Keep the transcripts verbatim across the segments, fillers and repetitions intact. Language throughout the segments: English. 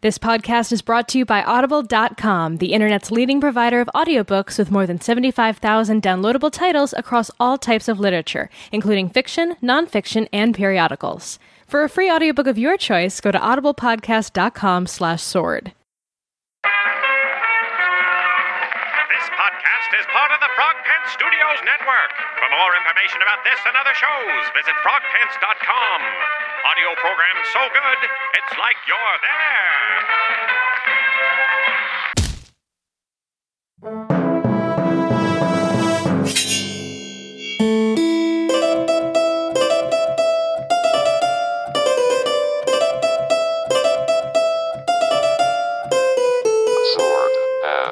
This podcast is brought to you by Audible dot com, the internet's leading provider of audiobooks with more than seventy-five thousand downloadable titles across all types of literature, including fiction, nonfiction, and periodicals. For a free audiobook of your choice, go to audiblepodcast dot com slash sword. This podcast is part of the Frog Pants Studios Network. For more information about this and other shows, visit frog pants dot com. Audio program so good, it's like you're there. Sword and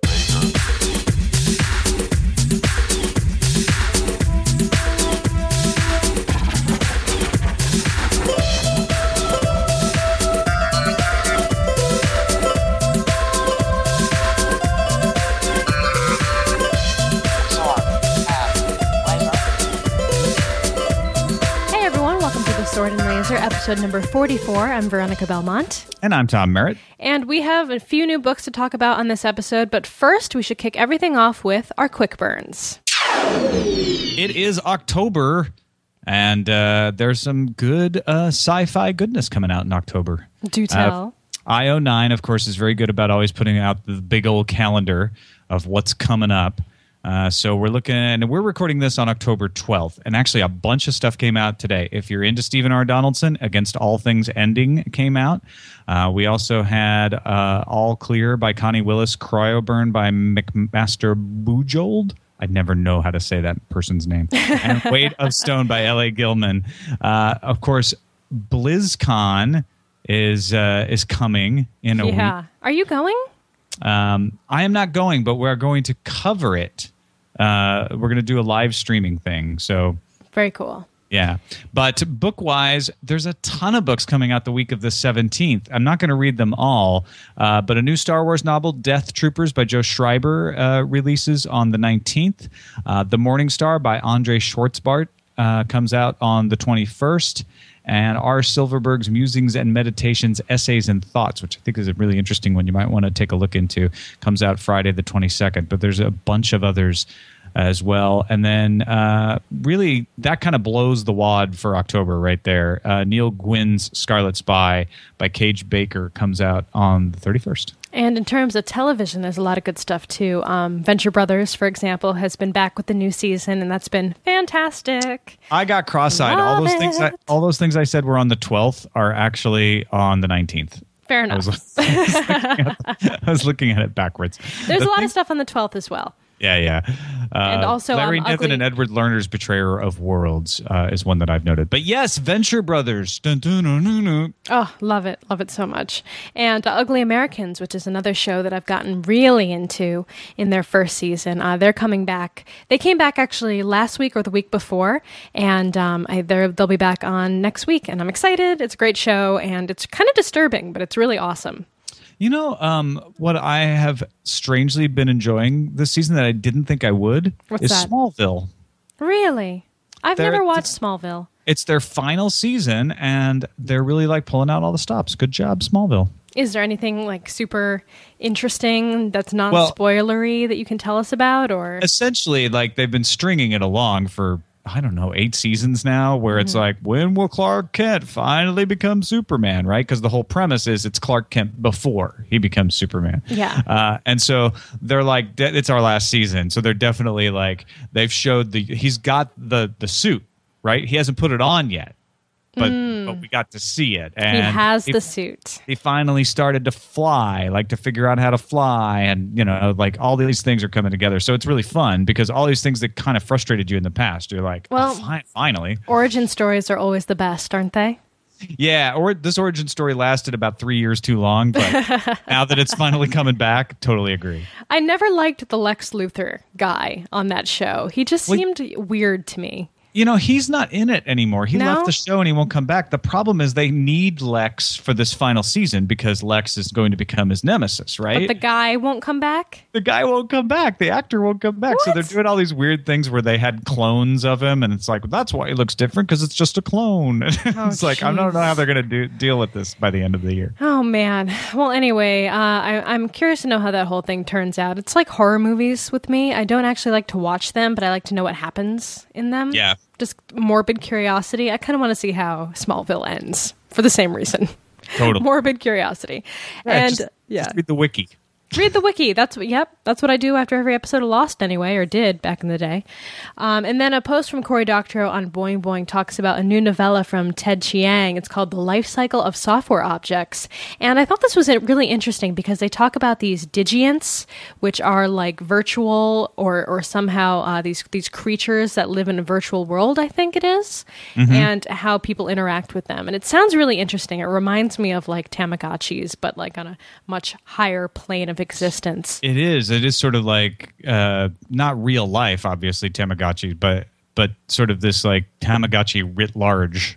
Sword and Razor, episode number forty-four. I'm Veronica Belmont. And I'm Tom Merritt. And we have a few new books to talk about on this episode, but first we should kick everything off with our quick burns. It is October, and uh, there's some good uh, sci-fi goodness coming out in October. Do tell. Uh, I O nine, of course, is very good about always putting out the big old calendar of what's coming up. Uh, so we're looking, and we're recording this on October twelfth, and actually a bunch of stuff came out today. If you're into Stephen R. Donaldson, Against All Things Ending came out. Uh, we also had uh, All Clear by Connie Willis, Cryoburn by McMaster Bujold. I never know how to say that person's name. And Weight of Stone by L A. Gilman. Uh, of course, BlizzCon is uh, is coming in a week. Yeah. Are you going? Um, I am not going, but we're going to cover it. Uh, we're going to do a live streaming thing. So very cool. Yeah. But book-wise, there's a ton of books coming out the week of the seventeenth. I'm not going to read them all, uh, but a new Star Wars novel, Death Troopers by Joe Schreiber, uh, releases on the nineteenth. Uh, the Morning Star by Andre Schwartzbart uh, comes out on the twenty-first. And R. Silverberg's Musings and Meditations, Essays and Thoughts, which I think is a really interesting one you might want to take a look into, comes out Friday the twenty-second. But there's a bunch of others as well. And then uh, really that kind of blows the wad for October right there. Uh, Neil Gwynn's Scarlet Spy by Cage Baker comes out on the thirty-first. And in terms of television, there's a lot of good stuff, too. Um, Venture Brothers, for example, has been back with the new season, and that's been fantastic. I got cross-eyed. Love all those it. things I, all those things I said were on the twelfth are actually on the nineteenth. Fair enough. I was, I was, looking, at, I was looking at it backwards. There's the a lot thing, of stuff on the twelfth as well. Yeah, yeah. Uh, and also, Larry um, Niven Ugly... and Edward Lerner's Betrayer of Worlds uh, is one that I've noted. But yes, Venture Brothers. Dun, dun, dun, dun, dun. Oh, love it. Love it so much. And uh, Ugly Americans, which is another show that I've gotten really into in their first season. Uh, they're coming back. They came back actually last week or the week before, and um, I, they'll be back on next week. And I'm excited. It's a great show, and it's kind of disturbing, but it's really awesome. You know, um, what I have strangely been enjoying this season that I didn't think I would What's is that? Smallville. Really? I've They're- never watched Smallville. It's their final season, and they're really like pulling out all the stops. Good job, Smallville. Is there anything like super interesting that's not Well- spoilery that you can tell us about? Or Essentially, like they've been stringing it along for I don't know, eight seasons now, where it's like, when will Clark Kent finally become Superman, right? Because the whole premise is it's Clark Kent before he becomes Superman. Yeah. Uh, and so they're like, de- it's our last season. So they're definitely like, they've showed the, he's got the, the suit, right? He hasn't put it on yet. But, Mm. but we got to see it. And he has he, the suit. he finally started to fly, like to figure out how to fly. And, you know, like all these things are coming together. So it's really fun because all these things that kind of frustrated you in the past, you're like, Well- oh, fi- finally. Origin stories are always the best, aren't they? Yeah, or this origin story lasted about three years too long, but now that it's finally coming back, totally agree. I never liked the Lex Luthor guy on that show. He just Well, seemed weird to me. You know, he's not in it anymore. He No? left the show and he won't come back. The problem is they need Lex for this final season because Lex is going to become his nemesis, right? But the guy won't come back? The guy won't come back. The actor won't come back. So What? they're doing all these weird things where they had clones of him, and it's like, that's why he looks different because it's just a clone. it's like, I don't know how they're going to do deal with this by the end of the year. Oh, man. Well, anyway, uh, I, I'm curious to know how that whole thing turns out. It's like horror movies with me. I don't actually like to watch them, but I like to know what happens in them. Yeah. Just morbid curiosity. I kind of want to see how Smallville ends for the same reason. Totally. Morbid curiosity. Yeah, and just, yeah. just read the wiki. Read the wiki. That's what, yep. That's what I do after every episode of Lost anyway, or did back in the day. Um, and then a post from Cory Doctorow on Boing Boing talks about a new novella from Ted Chiang. It's called The Life Cycle of Software Objects. And I thought this was really interesting because they talk about these digients, which are like virtual or, or somehow uh, these, these creatures that live in a virtual world, I think it is, mm-hmm. and how people interact with them. And it sounds really interesting. It reminds me of like Tamagotchis, but like on a much higher plane of existence. It is. It is sort of like uh, not real life, obviously Tamagotchi, but but sort of this like Tamagotchi writ large.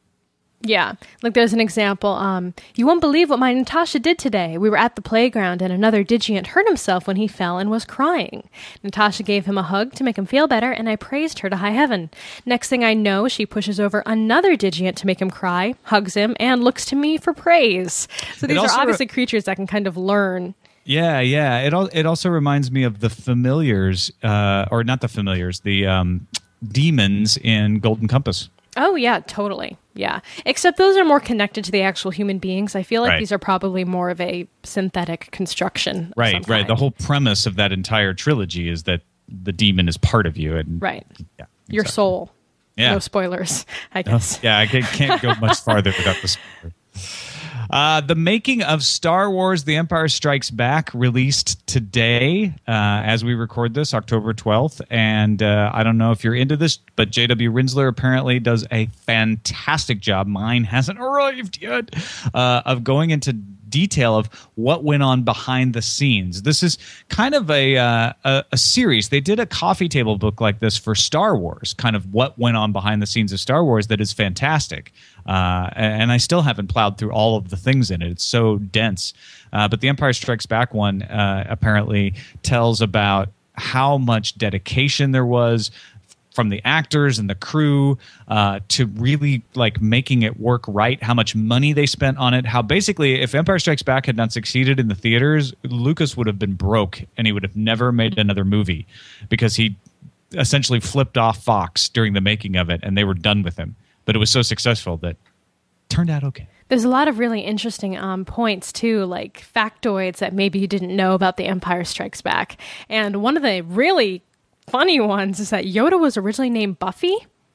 Yeah, like there's an example. Um, you won't believe what my Natasha did today. We were at the playground and another Digiant hurt himself when he fell and was crying. Natasha gave him a hug to make him feel better, and I praised her to high heaven. Next thing I know, she pushes over another Digiant to make him cry, hugs him, and looks to me for praise. So these are obviously re- creatures that can kind of learn. Yeah, yeah. It al- it also reminds me of the familiars, uh, or not the familiars, the um, demons in Golden Compass. Oh, yeah, totally. Yeah. Except those are more connected to the actual human beings. I feel like right. these are probably more of a synthetic construction. Right, right. The whole premise of that entire trilogy is that the demon is part of you. And, right. Yeah, exactly. Your soul. Yeah. No spoilers, I guess. Oh, yeah, I can't go much farther without the spoiler. Uh, the making of Star Wars The Empire Strikes Back released today uh, as we record this, October twelfth. And uh, I don't know if you're into this, but J W. Rinsler apparently does a fantastic job. Mine hasn't arrived yet, uh, of going into detail of what went on behind the scenes. This is kind of a, uh, a a series. They did a coffee table book like this for Star Wars, kind of what went on behind the scenes of Star Wars that is fantastic. Uh, and I still haven't plowed through all of the things in it. It's so dense. Uh, but the Empire Strikes Back one uh, apparently tells about how much dedication there was from the actors and the crew uh, to really like making it work right, how much money they spent on it, how basically if Empire Strikes Back had not succeeded in the theaters, Lucas would have been broke and he would have never made another movie because he essentially flipped off Fox during the making of it and they were done with him. But it was so successful that it turned out okay. There's a lot of really interesting um, points, too, like factoids that maybe you didn't know about The Empire Strikes Back. And one of the really funny ones is that Yoda was originally named Buffy.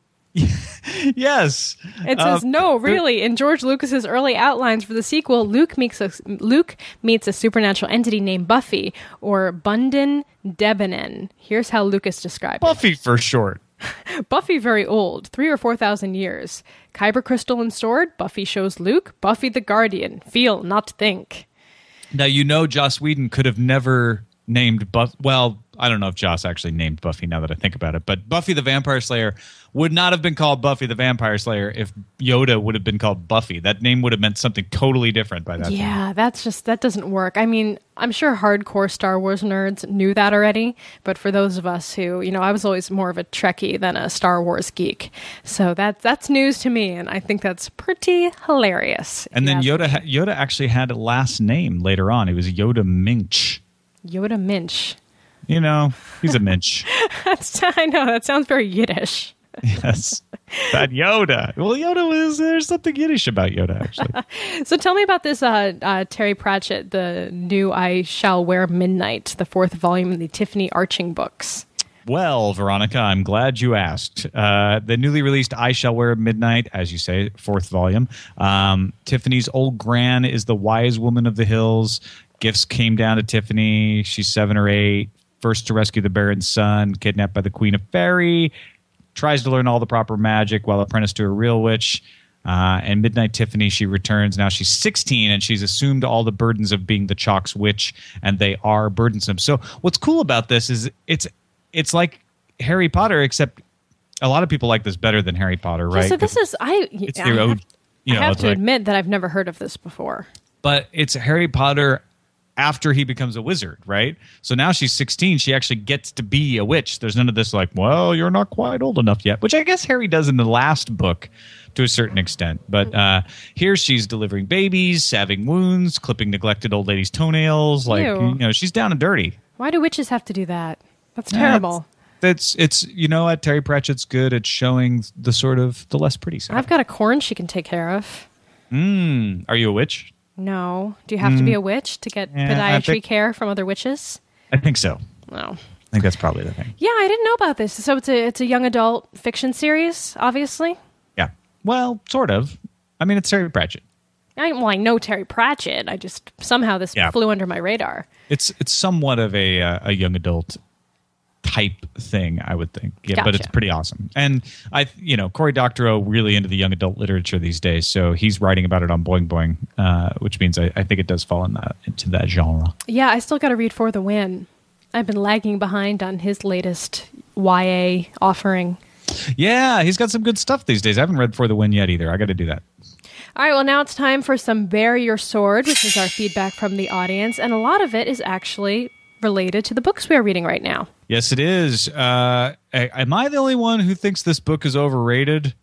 Yes. It says, um, no, really. In George Lucas's early outlines for the sequel, Luke meets a, Luke meets a supernatural entity named Buffy, or Bundin Debenen. Here's how Lucas described Buffy it. for short. Buffy very old, three or four thousand years. Kyber crystal and sword, Buffy shows Luke. Buffy the Guardian, feel, not think. Now, you know Joss Whedon could have never named Buff. Well, I don't know if Joss actually named Buffy now that I think about it, but Buffy the Vampire Slayer would not have been called Buffy the Vampire Slayer if Yoda would have been called Buffy. That name would have meant something totally different by that yeah, time. Yeah, that's just, that doesn't work. I mean, I'm sure hardcore Star Wars nerds knew that already, but for those of us who, you know, I was always more of a Trekkie than a Star Wars geek. So that, that's news to me, and I think that's pretty hilarious. And then Yoda, ha- Yoda actually had a last name later on. He was Yoda Minch. Yoda Minch. You know, he's a Minch. That's, I know, that sounds very Yiddish. Yes. That Yoda. Well, Yoda was, there's something Yiddish about Yoda, actually. So tell me about this uh, uh, Terry Pratchett, the new I Shall Wear Midnight, the fourth volume in the Tiffany Arching books. Well, Veronica, I'm glad you asked. Uh, the newly released I Shall Wear Midnight, as you say, fourth volume. Um, Tiffany's old gran is the wise woman of the hills. Gifts came down to Tiffany. She's seven or eight. First to rescue the Baron's son, kidnapped by the Queen of Fairy. Tries to learn all the proper magic while apprenticed to a real witch. Uh, and Midnight Tiffany, she returns. Now she's sixteen, and she's assumed all the burdens of being the Chalk's witch, and they are burdensome. So what's cool about this is it's it's like Harry Potter, except a lot of people like this better than Harry Potter, right? Yeah, so this is I. It's I the have, old, you know, I have it's to like- admit that I've never heard of this before. but it's Harry Potter after he becomes a wizard, right? So now she's sixteen. She actually gets to be a witch. There's none of this like, well, you're not quite old enough yet, which I guess Harry does in the last book to a certain extent. But uh, here she's delivering babies, salving wounds, clipping neglected old ladies' toenails. Like, Ew. you know, she's down and dirty. Why do witches have to do that? That's terrible. That's it's you know what, Terry Pratchett's good at showing the sort of the less pretty side. I've got a corn she can take care of. Mm, are you a witch? No. Do you have to be a witch to get Yeah, I podiatry think- care from other witches? I think so. No. I think that's probably the thing. Yeah, I didn't know about this. So it's a it's a young adult fiction series, obviously. Yeah. Well, sort of. I mean, it's Terry Pratchett. I, well, I know Terry Pratchett. I just somehow this Yeah. flew under my radar. It's it's somewhat of a uh, a young adult type thing, I would think. Yeah, but it's Gotcha. pretty awesome. And I, you know, Cory Doctorow really into the young adult literature these days, so he's writing about it on Boing Boing, uh, which means I, I think it does fall in that into that genre. Yeah, I still got to read For the Win. I've been lagging behind on his latest Y A offering. Yeah, he's got some good stuff these days. I haven't read For the Win yet either. I got to do that. All right, well, now it's time for some Bare Your Sword, which is our feedback from the audience, and a lot of it is actually related to the books we are reading right now. Yes, it is. Uh, a- am I the only one who thinks this book is overrated?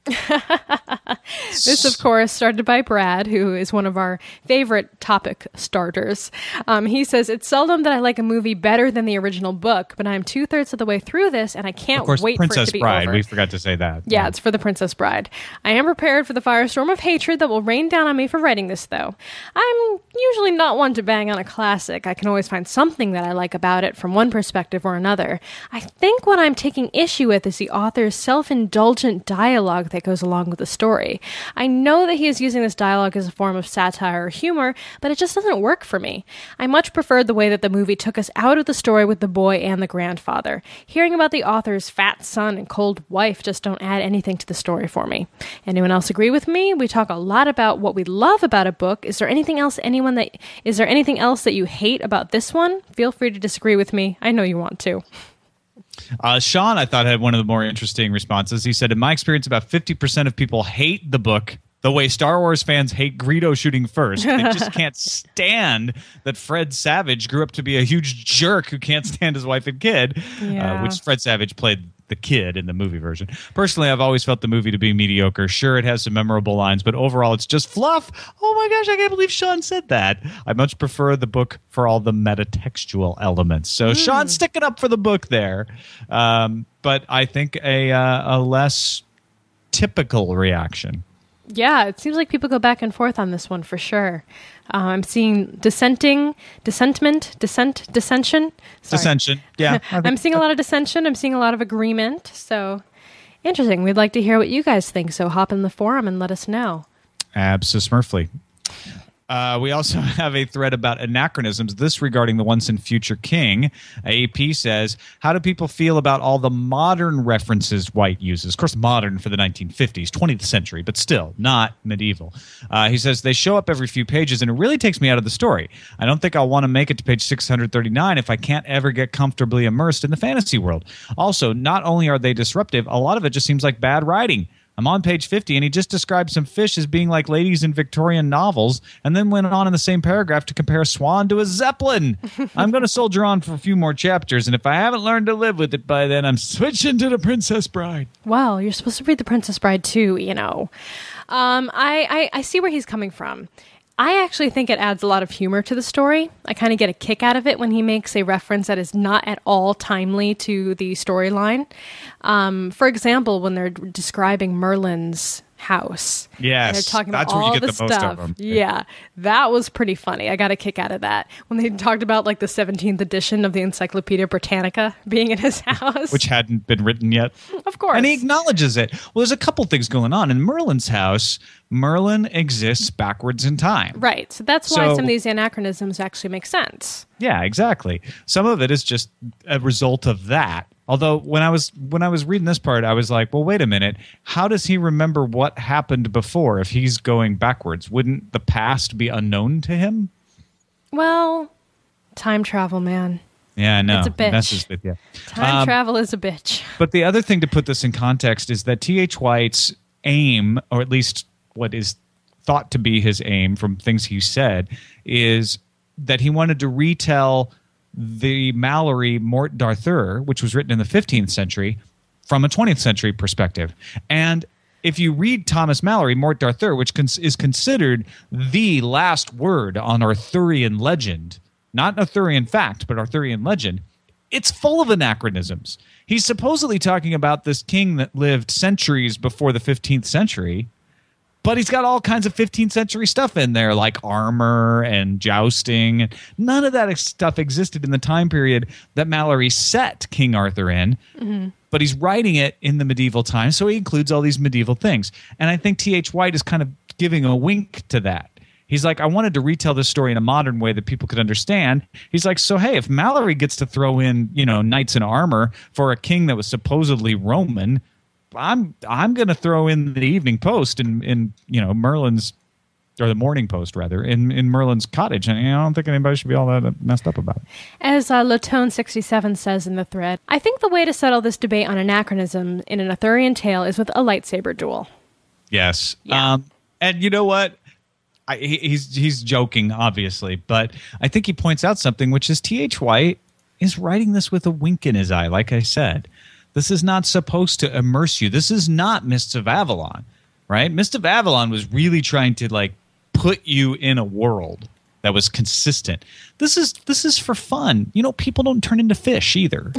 This, of course, started by Brad, who is one of our favorite topic starters. Um, he says, it's seldom that I like a movie better than the original book, but I'm two-thirds of the way through this, and I can't Of course, wait for it Princess to be Bride. over. We forgot to say that. Yeah, it's for The Princess Bride. I am prepared for the firestorm of hatred that will rain down on me for writing this, though. I'm usually not one to bang on a classic. I can always find something that I like about it from one perspective or another. I think what I'm taking issue with is the author's self-indulgent dialogue that goes along with the story. I know that he is using this dialogue as a form of satire or humor, but it just doesn't work for me. I much preferred the way that the movie took us out of the story with the boy and the grandfather. Hearing about the author's fat son and cold wife just don't add anything to the story for me. Anyone else agree with me? We talk a lot about what we love about a book. Is there anything else anyone that is there anything else that you hate about this one? Feel free to disagree with me. I know you want to. Uh, Sean, I thought, had one of the more interesting responses. He said, in my experience, about fifty percent of people hate the book the way Star Wars fans hate Greedo shooting first. They just can't stand that Fred Savage grew up to be a huge jerk who can't stand his wife and kid, Yeah. uh, which Fred Savage played the kid in the movie version. Personally, I've always felt the movie to be mediocre. Sure, it has some memorable lines, but overall, it's just fluff. Oh my gosh, I can't believe Sean said that. I much prefer the book for all the metatextual elements. So Sean, stick it up for the book there. Um, but I think a, uh, a less typical reaction. Yeah, it seems like people go back and forth on this one for sure. Uh, I'm seeing dissenting, dissentment, dissent, dissension. Sorry. Dissension. Yeah. I I'm think- seeing a lot of dissension. I'm seeing a lot of agreement. So interesting. We'd like to hear what you guys think. So hop in the forum and let us know. Abso-Smurfly. Uh, we also have a thread about anachronisms, this regarding the once and future king. A P says, how do people feel about all the modern references White uses? Of course, modern for the nineteen fifties, twentieth century, but still not medieval. Uh, he says, they show up every few pages, and it really takes me out of the story. I don't think I'll want to make it to page six hundred thirty-nine if I can't ever get comfortably immersed in the fantasy world. Also, not only are they disruptive, a lot of it just seems like bad writing. I'm on page fifty, and he just described some fish as being like ladies in Victorian novels, and then went on in the same paragraph to compare a swan to a zeppelin. I'm going to soldier on for a few more chapters, and if I haven't learned to live with it by then, I'm switching to The Princess Bride. Well, you're supposed to read The Princess Bride too, you know. Um, I, I, I see where he's coming from. I actually think it adds a lot of humor to the story. I kind of get a kick out of it when he makes a reference that is not at all timely to the storyline. Um, for example, when they're describing Merlin's house. Yes, And they're talking about that's where you all get the, the most of stuff. them. Yeah, that was pretty funny. I got a kick out of that. When they talked about like the seventeenth edition of the Encyclopedia Britannica being in his house. Which hadn't been written yet. Of course. And he acknowledges it. Well, there's a couple things going on. In Merlin's house, Merlin exists backwards in time. Right. So that's why So- some of these anachronisms actually make sense. Yeah, exactly. Some of it is just a result of that. Although when I was when I was reading this part, I was like, well, wait a minute. How does he remember what happened before if he's going backwards? Wouldn't the past be unknown to him? Well, time travel, man. Yeah, I know. It's a bitch. It messes with you. Time Um, travel is a bitch. But the other thing to put this in context is that T H. White's aim, or at least what is thought to be his aim from things he said, is that he wanted to retell the Malory Morte d'Arthur, which was written in the fifteenth century, from a twentieth century perspective. And if you read Thomas Malory, Morte d'Arthur, which cons- is considered the last word on Arthurian legend, not Arthurian fact, but Arthurian legend, it's full of anachronisms. He's supposedly talking about this king that lived centuries before the fifteenth century, but he's got all kinds of fifteenth century stuff in there, like armor and jousting. None of that stuff existed in the time period that Malory set King Arthur in, mm-hmm. but he's writing it in the medieval times, so he includes all these medieval things. And I think T H. White is kind of giving a wink to that. He's like, I wanted to retell this story in a modern way that people could understand. He's like, so hey, if Malory gets to throw in, you know, knights in armor for a king that was supposedly Roman, I'm I'm going to throw in the Evening Post in, in you know Merlin's, or the Morning Post rather, in, in Merlin's cottage, and I don't think anybody should be all that messed up about it. As uh, Lotone sixty-seven says in the thread, I think the way to settle this debate on anachronism in an Arthurian tale is with a lightsaber duel. Yes, Yeah. um, and you know what? I, he, he's he's joking, obviously, but I think he points out something, which is T H. White is writing this with a wink in his eye. Like I said, this is not supposed to immerse you. This is not Mists of Avalon, right? Mists of Avalon was really trying to like put you in a world that was consistent. This is this is for fun. You know, people don't turn into fish either.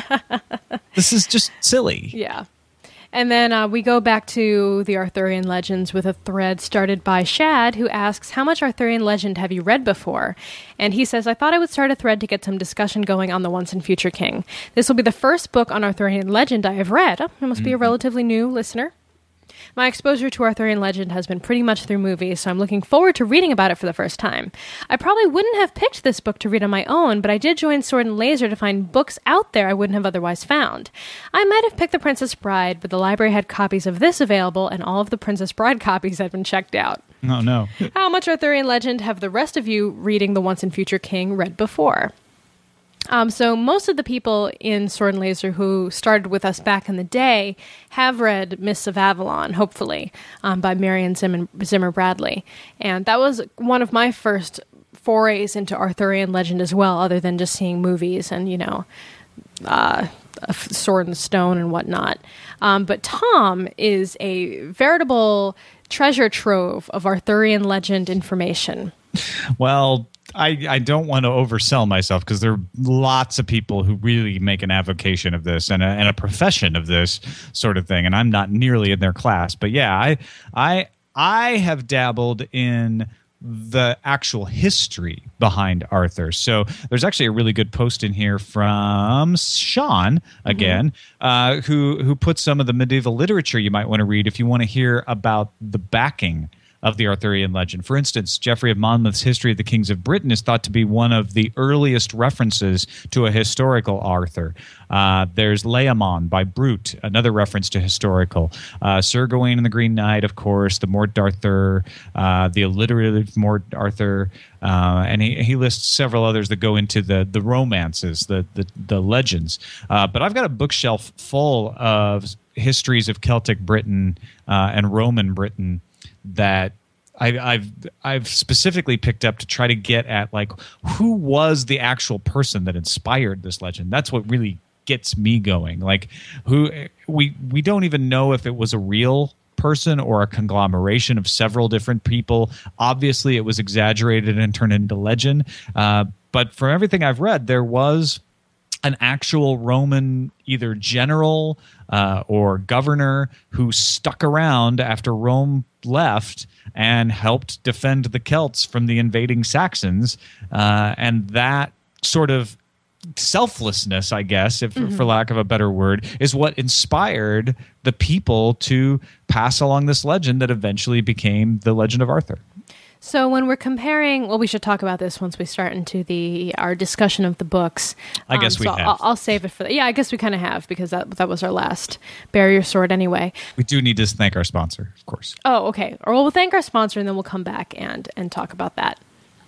This is just silly. Yeah. And then uh, we go back to the Arthurian legends with a thread started by Shad, who asks, how much Arthurian legend have you read before? And he says, I thought I would start a thread to get some discussion going on the Once and Future King. This will be the first book on Arthurian legend I have read. Oh, I must mm-hmm. be a relatively new listener. My exposure to Arthurian legend has been pretty much through movies, so I'm looking forward to reading about it for the first time. I probably wouldn't have picked this book to read on my own, but I did join Sword and Laser to find books out there I wouldn't have otherwise found. I might have picked The Princess Bride, but the library had copies of this available, and all of the Princess Bride copies had been checked out. Oh, no. How much Arthurian legend have the rest of you reading The Once and Future King read before? Um, so most of the people in Sword and Laser who started with us back in the day have read Mists of Avalon, hopefully, um, by Marion Zimmer, Zimmer Bradley. And that was one of my first forays into Arthurian legend as well, other than just seeing movies and, you know, uh, Sword and Stone and whatnot. Um, but Tom is a veritable treasure trove of Arthurian legend information. Well, I, I don't want to oversell myself because there are lots of people who really make an avocation of this and a, and a profession of this sort of thing, and I'm not nearly in their class. But yeah, I I I have dabbled in the actual history behind Arthur. So there's actually a really good post in here from Sean again, mm-hmm. uh, who who puts some of the medieval literature you might want to read if you want to hear about the backing of the Arthurian legend. For instance, Geoffrey of Monmouth's History of the Kings of Britain is thought to be one of the earliest references to a historical Arthur. Uh, there's Laomon by Brute, another reference to historical. Uh, Sir Gawain and the Green Knight, of course, the Morte d'Arthur, uh, the alliterative Morte d'Arthur, uh, and he, he lists several others that go into the the romances, the the, the legends. Uh, but I've got a bookshelf full of histories of Celtic Britain uh, and Roman Britain that I, I've I've specifically picked up to try to get at, like, who was the actual person that inspired this legend. That's what really gets me going. Like, who we we don't even know if it was a real person or a conglomeration of several different people. Obviously, it was exaggerated and turned into legend. Uh, but from everything I've read, there was an actual Roman either general uh, or governor who stuck around after Rome left and helped defend the Celts from the invading Saxons. Uh, and that sort of selflessness, I guess, if mm-hmm. for lack of a better word, is what inspired the people to pass along this legend that eventually became the Legend of Arthur. So when we're comparing, well, we should talk about this once we start into the our discussion of the books. I guess um, we so have. I'll, I'll save it for the, yeah, I guess we kind of have, because that that was our last Barrier Sword anyway. We do need to thank our sponsor, of course. Oh, okay. Or we'll thank our sponsor and then we'll come back and and talk about that.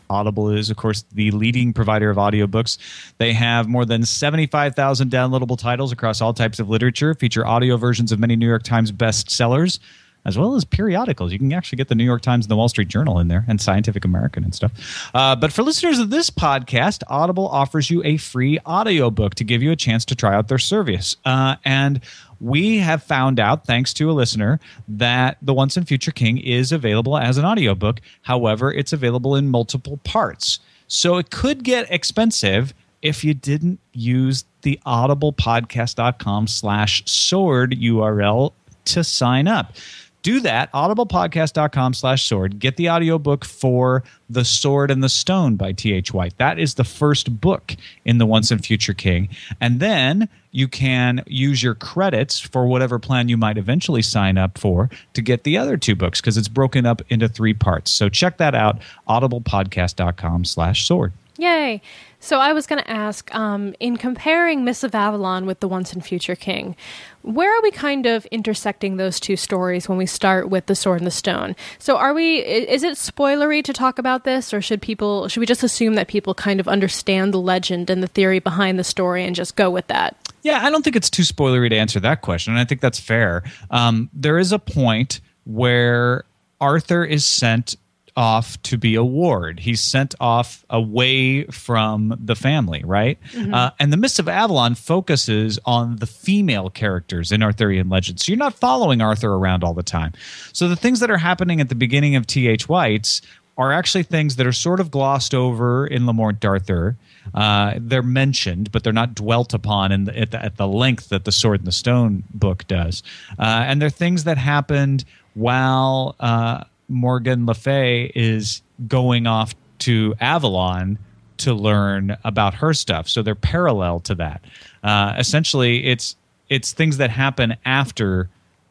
Audible is, of course, the leading provider of audiobooks. They have more than seventy-five thousand downloadable titles across all types of literature, feature audio versions of many New York Times bestsellers, as well as periodicals. You can actually get the New York Times and the Wall Street Journal in there, and Scientific American and stuff. Uh, but for listeners of this podcast, Audible offers you a free audiobook to give you a chance to try out their service. Uh, and we have found out, thanks to a listener, that The Once and Future King is available as an audiobook. However, it's available in multiple parts. So it could get expensive if you didn't use the audiblepodcast.com slash sword U R L to sign up. Do that, audiblepodcast.com slash sword. Get the audiobook for The Sword and the Stone by T H White. That is the first book in The Once and Future King. And then you can use your credits for whatever plan you might eventually sign up for to get the other two books, because it's broken up into three parts. So check that out, audiblepodcast.com slash sword. Yay. So I was going to ask, um, in comparing Mists of Avalon with The Once and Future King, where are we kind of intersecting those two stories when we start with The Sword and the Stone? So are we, is it spoilery to talk about this, or should people, should we just assume that people kind of understand the legend and the theory behind the story and just go with that? Yeah, I don't think it's too spoilery to answer that question, and I think that's fair. Um, there is a point where Arthur is sent off to be a ward. He's sent off away from the family, right? Mm-hmm. Uh, and the Mists of Avalon focuses on the female characters in Arthurian legends. So you're not following Arthur around all the time. So the things that are happening at the beginning of T H White's are actually things that are sort of glossed over in Le Morte Arthur. Uh, they're mentioned, but they're not dwelt upon in the, at, the, at the length that the Sword and the Stone book does. Uh, and they're things that happened while uh, Morgan Le Fay is going off to Avalon to learn about her stuff. So they're parallel to that. Uh, essentially, it's it's things that happen after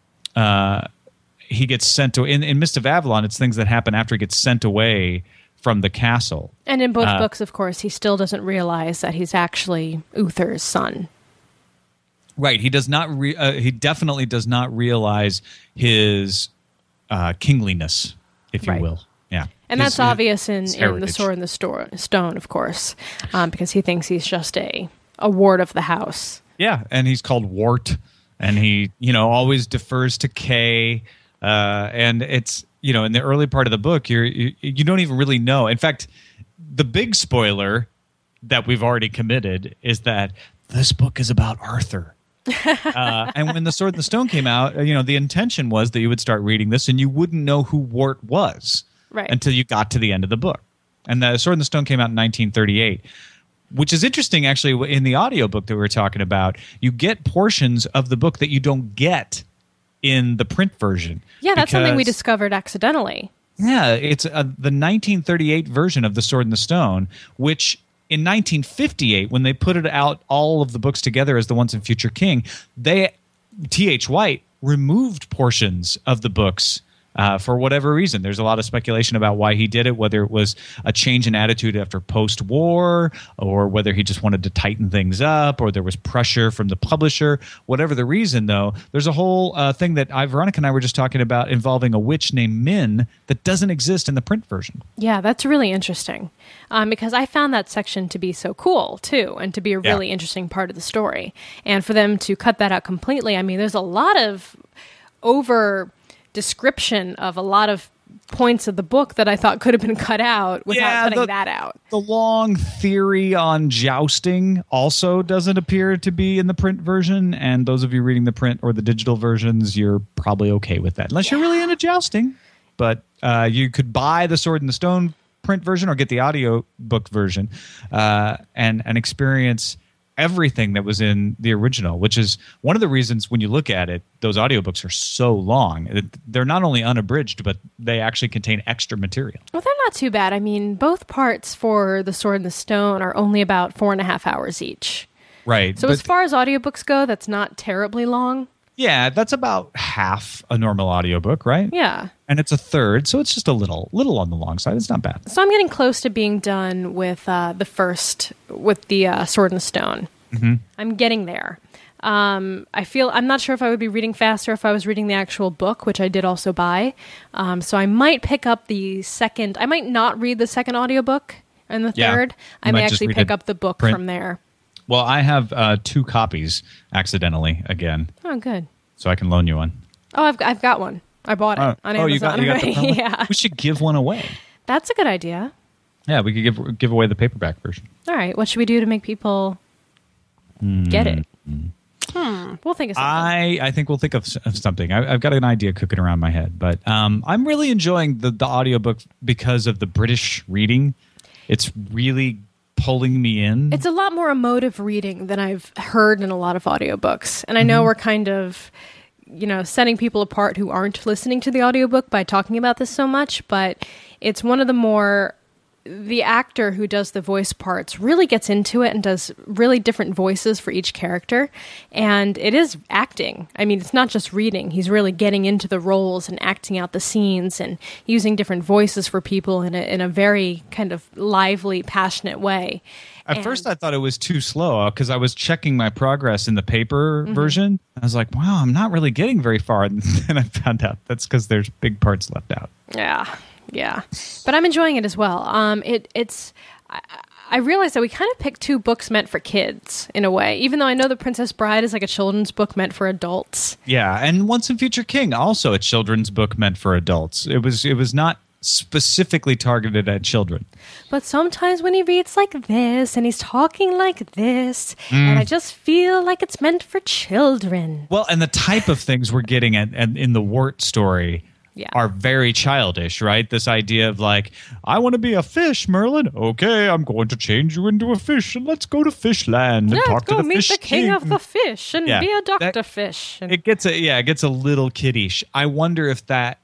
uh, he gets sent to. In, in Mist of Avalon, it's things that happen after he gets sent away from the castle. And in both uh, books, of course, he still doesn't realize that he's actually Uther's son. Right. He does not. Re- uh, he definitely does not realize his uh, kingliness, if you right. will. Yeah. And his, that's obvious in, his in The Sword and the Sto- Stone, of course, um, because he thinks he's just a, a ward of the house. Yeah, and he's called Wart, and he, you know, always defers to Kay, uh, and it's, you know, in the early part of the book, you're, you you don't even really know. In fact, the big spoiler that we've already committed is that this book is about Arthur. uh, and when The Sword and the Stone came out, you know, the intention was that you would start reading this and you wouldn't know who Wart was right. until you got to the end of the book. And The Sword and the Stone came out in nineteen thirty-eight, which is interesting, actually. In the audiobook that we were talking about, you get portions of the book that you don't get in the print version. Yeah, that's because, something we discovered accidentally. Yeah, it's uh, the nineteen thirty-eight version of The Sword and the Stone, which in nineteen fifty-eight, when they put it out, all of the books together as The Once and Future King, they T H White removed portions of the books uh, for whatever reason. There's a lot of speculation about why he did it, whether it was a change in attitude after post-war, or whether he just wanted to tighten things up, or there was pressure from the publisher. Whatever the reason, though, there's a whole uh, thing that I, Veronica and I were just talking about involving a witch named Min that doesn't exist in the print version. Yeah, that's really interesting, um, because I found that section to be so cool, too, and to be a really yeah. interesting part of the story. And for them to cut that out completely, I mean, there's a lot of over description of a lot of points of the book that I thought could have been cut out without yeah, cutting the, that out. The long theory on jousting also doesn't appear to be in the print version, and those of you reading the print or the digital versions, you're probably okay with that, unless yeah. you're really into jousting. But uh, you could buy the Sword and the Stone print version or get the audio book version uh, and, and experience everything that was in the original, which is one of the reasons when you look at it, those audiobooks are so long. They're not only unabridged, but they actually contain extra material. Well, they're not too bad. I mean, both parts for The Sword and the Stone are only about four and a half hours each. Right. So as far as audiobooks go, that's not terribly long. Yeah, that's about half a normal audiobook, right? Yeah. And it's a third, so it's just a little little on the long side. It's not bad. So I'm getting close to being done with uh, the first, with the uh, Sword and the Stone. Mm-hmm. I'm getting there. Um, I feel I'm not sure if I would be reading faster if I was reading the actual book, which I did also buy. Um, so I might pick up the second. I might not read the second audiobook and the Yeah. third. I You may might just actually read pick it up the book print. from there. Well, I have uh, two copies accidentally again, Oh, good. so I can loan you one. Oh, I've I've got one. I bought it Oh, on oh, Amazon. you got, you got the already. promo? Yeah, We should give one away. that's a good idea. Yeah, we could give give away the paperback version. All right, what should we do to make people get it? Hmm, we'll think of something. I, I think we'll think of, s- of something. I, I've got an idea cooking around my head, but um, I'm really enjoying the, the audiobook because of the British reading. It's really pulling me in. It's a lot more emotive reading than I've heard in a lot of audiobooks. And I know we're kind of, you know, setting people apart who aren't listening to the audiobook by talking about this so much, but it's one of the more the actor who does the voice parts really gets into it and does really different voices for each character. And it is acting. I mean, it's not just reading. He's really getting into the roles and acting out the scenes and using different voices for people in a, in a very kind of lively, passionate way. At And- first, I thought it was too slow because I was checking my progress in the paper Mm-hmm. version. I was like, wow, I'm not really getting very far. And then I found out that's because there's big parts left out. Yeah, yeah, but I'm enjoying it as well. Um, it it's I, I realized that we kind of picked two books meant for kids in a way, even though I know The Princess Bride is like a children's book meant for adults. Yeah, and Once and Future King, also a children's book meant for adults. It was it was not specifically targeted at children. But sometimes when he reads like this and he's talking like this, and I just feel like it's meant for children. Well, and the type of things we're getting at, at in the Wart story Yeah. are very childish, right? This idea of like, I want to be a fish, Merlin. Okay, I'm going to change you into a fish, and let's go to Fishland and Let's talk go to the meet fish the king, of the fish and Yeah, be a doctor that- fish. And It gets a yeah, it gets a little kiddish. I wonder if that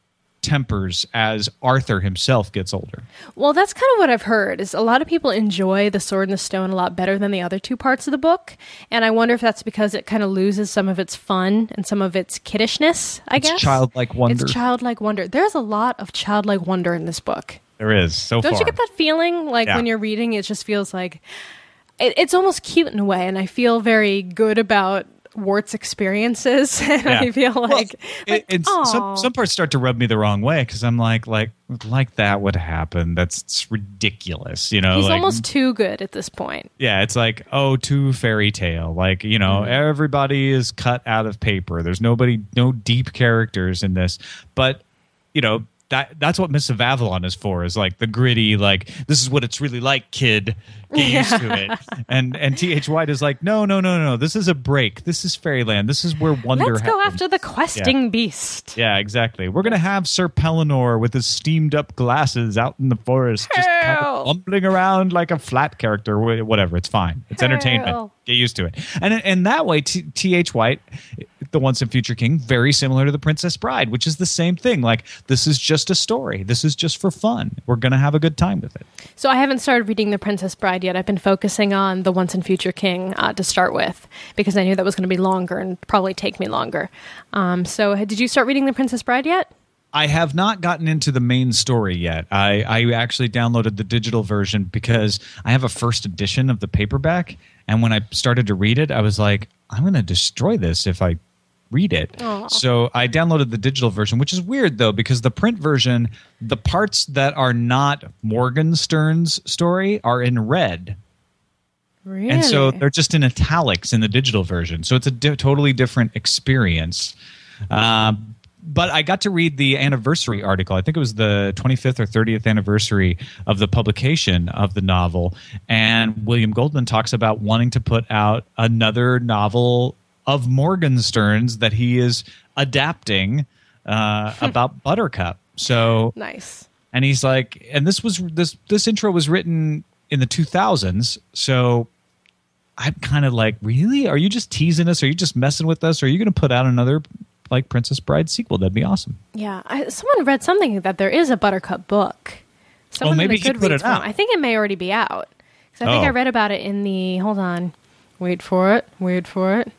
tempers as Arthur himself gets older. Well, that's kind of what I've heard, is a lot of people enjoy The Sword and the Stone a lot better than the other two parts of the book. And I wonder if that's because it kind of loses some of its fun and some of its kiddishness, I It's guess. childlike wonder. It's childlike wonder. There's a lot of childlike wonder in this book. There is so Don't far. you get that feeling? Like Yeah. when you're reading, it just feels like it, it's almost cute in a way. And I feel very good about Wart's experiences. And Yeah. I feel Well, like, it, like it's aw. some some parts start to rub me the wrong way because I'm like like like that would happen. That's it's ridiculous, you know. he's like, almost too good at this point. yeah, it's like oh, too fairy tale. Like you know, Mm-hmm. everybody is cut out of paper. There's nobody, no deep characters in this. But you know that that's what Mists of Avalon is for. Is like the gritty, like this is what it's really like, kid. Get used to it. And and T H White is like, no, no, no, no. This is a break. This is fairyland. This is where wonder. Let's go happens. after the questing beast. Yeah, exactly. We're gonna have Sir Pellinor with his steamed up glasses out in the forest, just kind Hell. of bumbling around like a flat character. wh- Whatever, it's fine. It's entertainment. Hell. Get used to it. And and that way, T- T.H. White, the Once and Future King, very similar to the Princess Bride, which is the same thing. Like this is just a story. This is just for fun. We're gonna have a good time with it. So I haven't started reading The Princess Bride yet. I've been focusing on The Once and Future King uh, to start with because I knew that was going to be longer and probably take me longer. Um, so did you start reading The Princess Bride yet? I have not gotten into the main story yet. I, I actually downloaded the digital version because I have a first edition of the paperback. And when I started to read it, I was like, I'm going to destroy this if I read it. Aw. So I downloaded the digital version, which is weird, though, because the print version, the parts that are not Morgenstern's story are in red. Really? And so they're just in italics in the digital version. So it's a di- totally different experience. Um, but I got to read the anniversary article. I think it was the twenty-fifth or thirtieth anniversary of the publication of the novel. And William Goldman talks about wanting to put out another novel of Morgenstern's that he is adapting uh, about Buttercup. So nice. and he's like, and this was this this intro was written in the two thousands. So I'm kind of like, really? Are you just teasing us? Are you just messing with us? Are you going to put out another like Princess Bride sequel? That'd be awesome. Yeah. I, someone read something that there is a Buttercup book. Someone maybe in the he put Goodreads it out. forum. I think it may already be out. Because I think Oh. I read about it in the, hold on, wait for it, wait for it.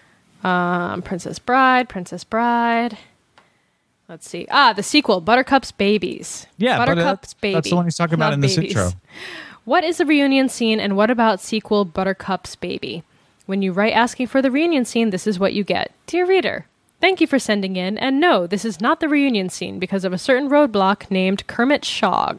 Um, Princess Bride, Princess Bride. Let's see. Ah, the sequel, Buttercup's Babies. Yeah, but, uh, Buttercup's Babies. that's the one he's talking about not in this babies. intro. What is the reunion scene, and what about sequel Buttercup's Baby? When you write asking for the reunion scene, this is what you get. Dear reader, thank you for sending in, and no, this is not the reunion scene because of a certain roadblock named Kermit Shog.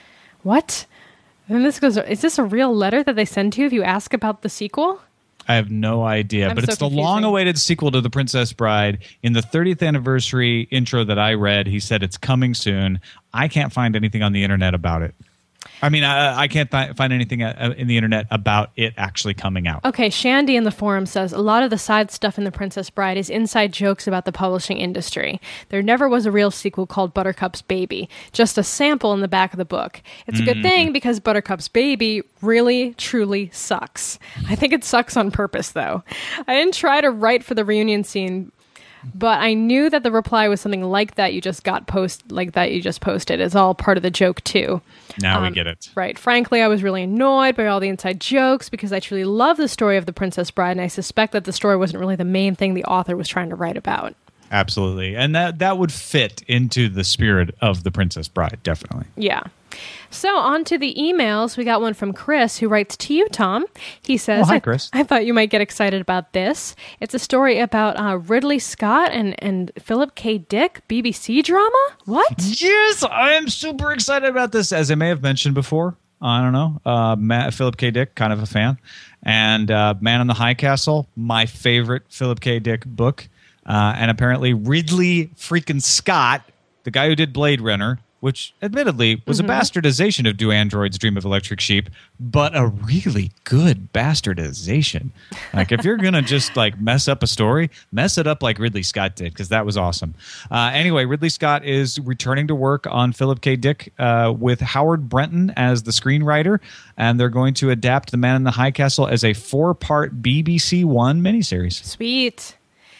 What? And this goes, is this a real letter that they send to you if you ask about the sequel? I have no idea, I'm but so it's the confusing. long-awaited sequel to The Princess Bride. In the thirtieth anniversary intro that I read, he said it's coming soon. I can't find anything on the internet about it. I mean, I, I can't th- find anything uh, in the internet about it actually coming out. Okay, Shandy in the forum says, a lot of the side stuff in The Princess Bride is inside jokes about the publishing industry. There never was a real sequel called Buttercup's Baby, just a sample in the back of the book. It's a good Mm. thing because Buttercup's Baby really, truly sucks. I think it sucks on purpose, though. I didn't try to write for the reunion scene, but I knew that the reply was something like that you just got post like that you just posted. It's all part of the joke too. Now we Um, get it. Right. Frankly, I was really annoyed by all the inside jokes because I truly love the story of The Princess Bride, and I suspect that the story wasn't really the main thing the author was trying to write about. Absolutely. And that, that would fit into the spirit of The Princess Bride, definitely. Yeah. So on to the emails. We got one from Chris who writes to you, Tom. He says, Oh, hi, I, Chris. I thought you might get excited about this. It's a story about uh, Ridley Scott and, and Philip K. Dick, B B C drama? What? Yes, I am super excited about this. As I may have mentioned before, I don't know, uh, Matt, Philip K. Dick, kind of a fan. And uh, Man in the High Castle, my favorite Philip K. Dick book. Uh, and apparently Ridley freaking Scott, the guy who did Blade Runner, which admittedly was Mm-hmm. a bastardization of Do Androids Dream of Electric Sheep, but a really good bastardization. Like if you're going to just like mess up a story, mess it up like Ridley Scott did, because that was awesome. Uh, anyway, Ridley Scott is returning to work on Philip K. Dick uh, with Howard Brenton as the screenwriter, and they're going to adapt The Man in the High Castle as a four-part B B C One miniseries. Sweet.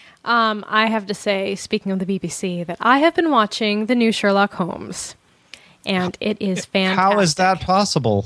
Um, I have to say, speaking of the B B C, that I have been watching the new Sherlock Holmes, and it is fantastic. How is that possible?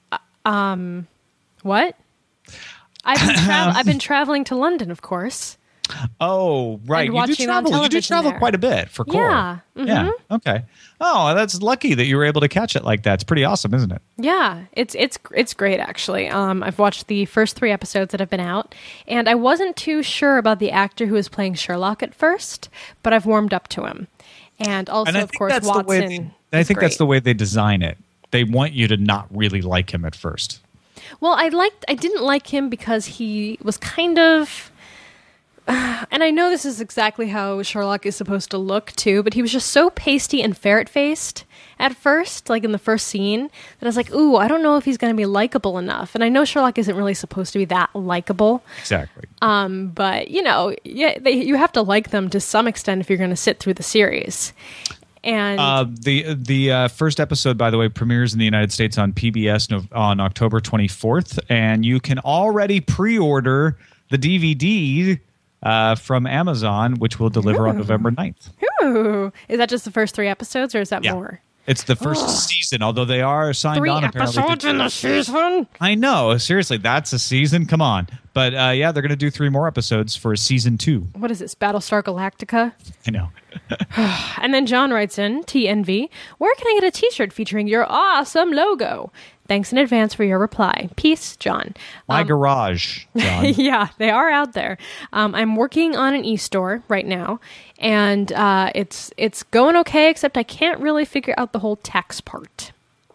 What? I've been, tra- I've been traveling to London, of course. Oh, right. And You do watching on travel. You do television travel there. quite a bit for Core. Yeah, Yeah. Okay. Oh, that's lucky that you were able to catch it like that. It's pretty awesome, isn't it? Yeah, it's it's it's great actually. Um, I've watched the first three episodes that have been out, and I wasn't too sure about the actor who was playing Sherlock at first, but I've warmed up to him. And also, And I of think course, that's the Watson. way they, I is think that's great. the way they design it. They want you to not really like him at first. Well, I liked. I didn't like him because he was kind of. And I know this is exactly how Sherlock is supposed to look too, but he was just so pasty and ferret-faced at first, like in the first scene, that I was like, ooh, I don't know if he's going to be likable enough. And I know Sherlock isn't really supposed to be that likable, Exactly. um, but you know, yeah, they, you have to like them to some extent if you're going to sit through the series. And Uh, the the uh, first episode, by the way, premieres in the United States on P B S no, on October twenty-fourth, and you can already pre-order the D V D uh, from Amazon, which will deliver on November ninth. ooh, is that just the first three episodes, or is that Yeah. more? It's the first season, although they are signed Three on apparently. episodes to- in the season. I know, seriously, that's a season. Come on, but uh, yeah, they're going to do three more episodes for season two. What is this, Battlestar Galactica? I know. And then John writes in, T N V, where can I get a t-shirt featuring your awesome logo? Thanks in advance for your reply. Peace, John. My Um, garage, John. yeah, they are out there. Um, I'm working on an e-store right now, and uh, it's it's going okay, except I can't really figure out the whole tax part.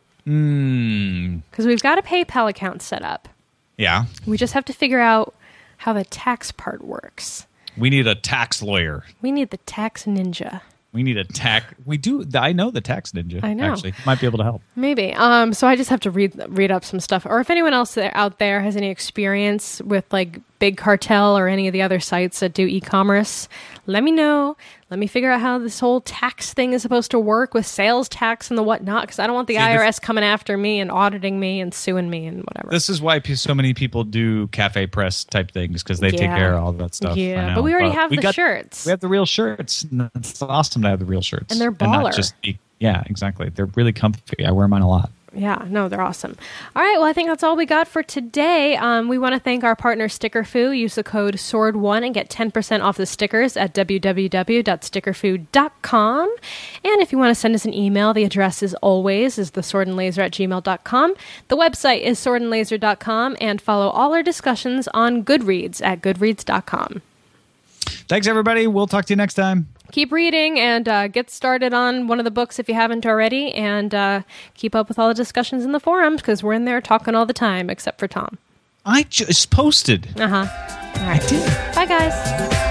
Hmm. Because we've got a PayPal account set up. Yeah, We just have to figure out how the tax part works. we need a tax lawyer. We need the tax ninja. We need a tax. We do. I know the tax ninja. I know. Actually, might be able to help. Maybe. Um, so I just have to read read up some stuff. Or if anyone else there, out there has any experience with like Big Cartel or any of the other sites that do e-commerce, let me know. Let me figure out how this whole tax thing is supposed to work with sales tax and the whatnot, because I don't want the See, I R S this- coming after me and auditing me and suing me and whatever. This is why pe- so many people do cafe press type things, because they take Yeah. care of all that stuff. Yeah, I know, but we already have we the got- shirts. We have the real shirts. And it's awesome to have the real shirts, And they're not baller. just the- yeah, exactly. They're really comfy. I wear mine a lot. Yeah, no, they're awesome. All right, well, I think that's all we got for today. Um, we want to thank our partner, StickerFoo. Use the code sword one and get ten percent off the stickers at w w w dot sticker foo dot com. And if you want to send us an email, the address is always is the sword and laser at gmail dot com. The website is sword and laser dot com, and follow all our discussions on Goodreads at goodreads dot com. Thanks, everybody. We'll talk to you next time. Keep reading and uh, get started on one of the books if you haven't already, and uh, keep up with all the discussions in the forums because we're in there talking all the time, except for Tom. I just posted. Uh-huh. All right. I did. Bye, guys.